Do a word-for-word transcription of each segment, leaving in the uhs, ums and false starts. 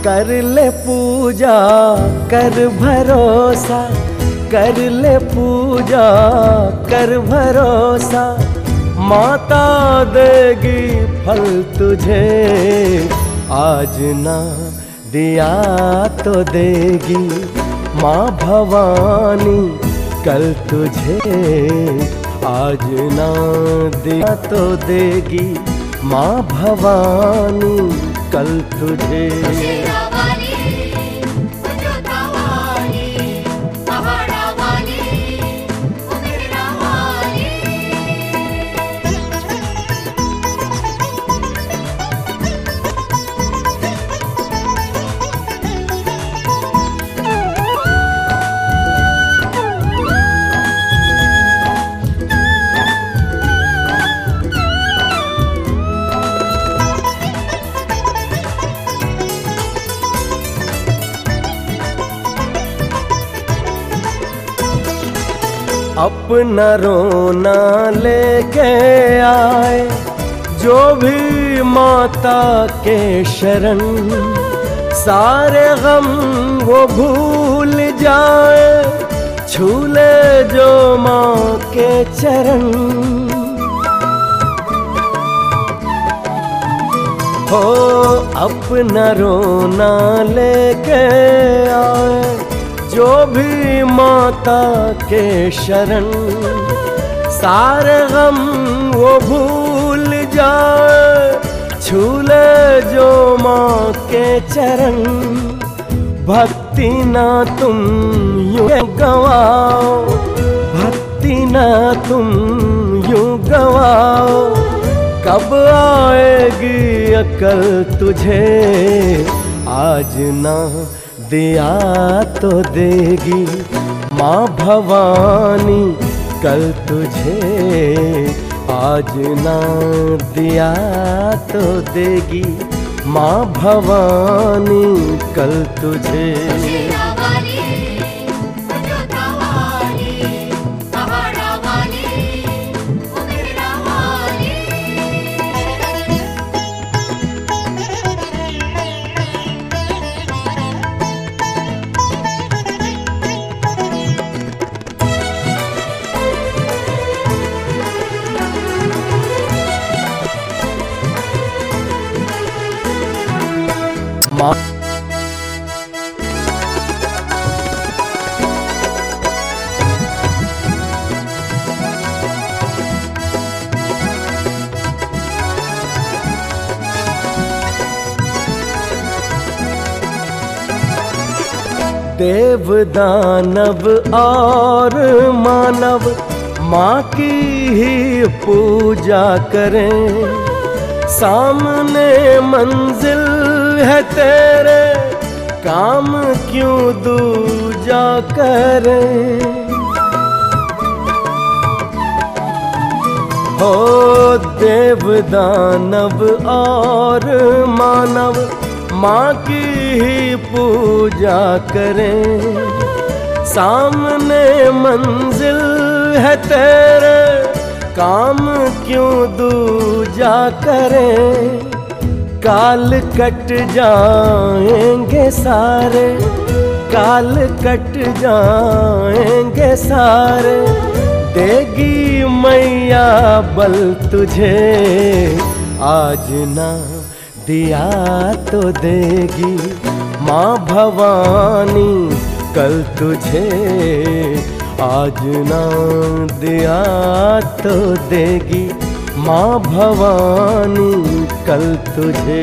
कर ले पूजा कर भरोसा, कर ले पूजा कर भरोसा, माता देगी फल तुझे। आज ना दिया तो देगी माँ भवानी कल तुझे। आज ना दिया तो देगी माँ भवानी कल तुझे। अपना रोना लेके आए जो भी माता के शरण, सारे गम वो भूल जाए छू ले जो माँ के चरण। हो अपना रोना लेके आए जो भी माता के शरण, सारे गम वो भूल जाए छू ले जो माँ के चरण। भक्ति ना तुम यूं गवाओ, भक्ति ना तुम यूं गवाओ, कब आएगी अकल तुझे। आज ना दिया तो देगी माँ भवानी कल तुझे। आज ना दिया तो देगी माँ भवानी कल तुझे। माँ देव दानव और मानव माँ की ही पूजा करें। सामने मंजिल है तेरे, काम क्यों दूजा करें। हो देव दानव और मानव माँ की ही पूजा करें। सामने मंजिल है तेरे, काम क्यों दूजा करें। काल कट जाएंगे सारे, काल कट जाएंगे सारे, देगी मैया बल तुझे। आज ना दिया तो देगी माँ भवानी कल तुझे। आज ना दिया तो देगी माँ भवानी कल तुझे।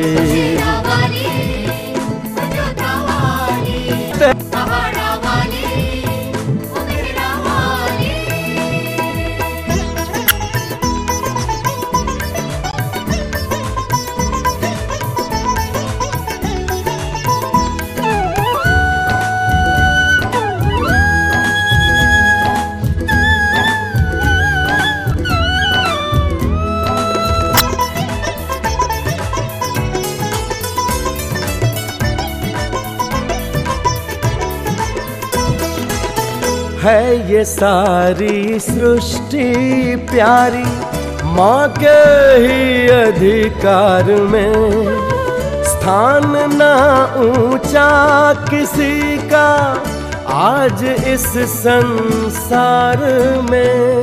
है ये सारी सृष्टि प्यारी माँ के ही अधिकार में। स्थान ना ऊंचा किसी का आज इस संसार में।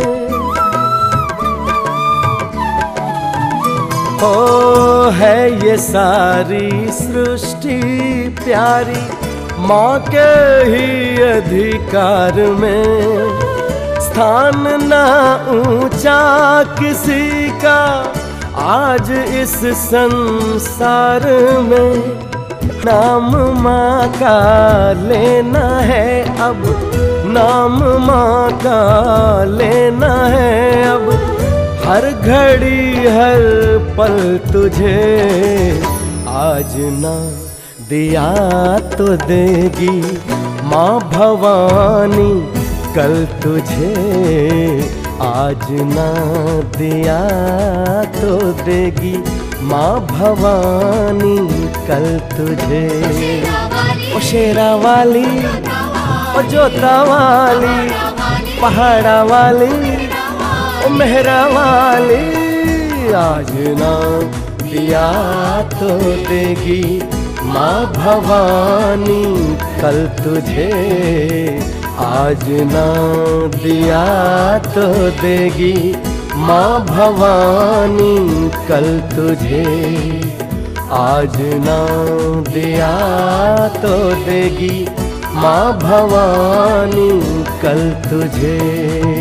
ओ है ये सारी सृष्टि प्यारी माँ के ही अधिकार में। स्थान ना ऊंचा किसी का आज इस संसार में। नाम माँ का लेना है अब, नाम माँ का लेना है अब, हर घड़ी हर पल तुझे। आज ना दिया तो देगी माँ भवानी कल तुझे। आज ना दिया तो देगी माँ भवानी कल तुझे। ओ शेरा वाली, ओ जोता वाली, पहाड़ा वाली, ओ मेहरा वाली, आज ना दिया तो देगी माँ भवानी कल तुझे। आज ना दिया तो देगी माँ भवानी कल तुझे। आज ना दिया तो देगी माँ भवानी कल तुझे।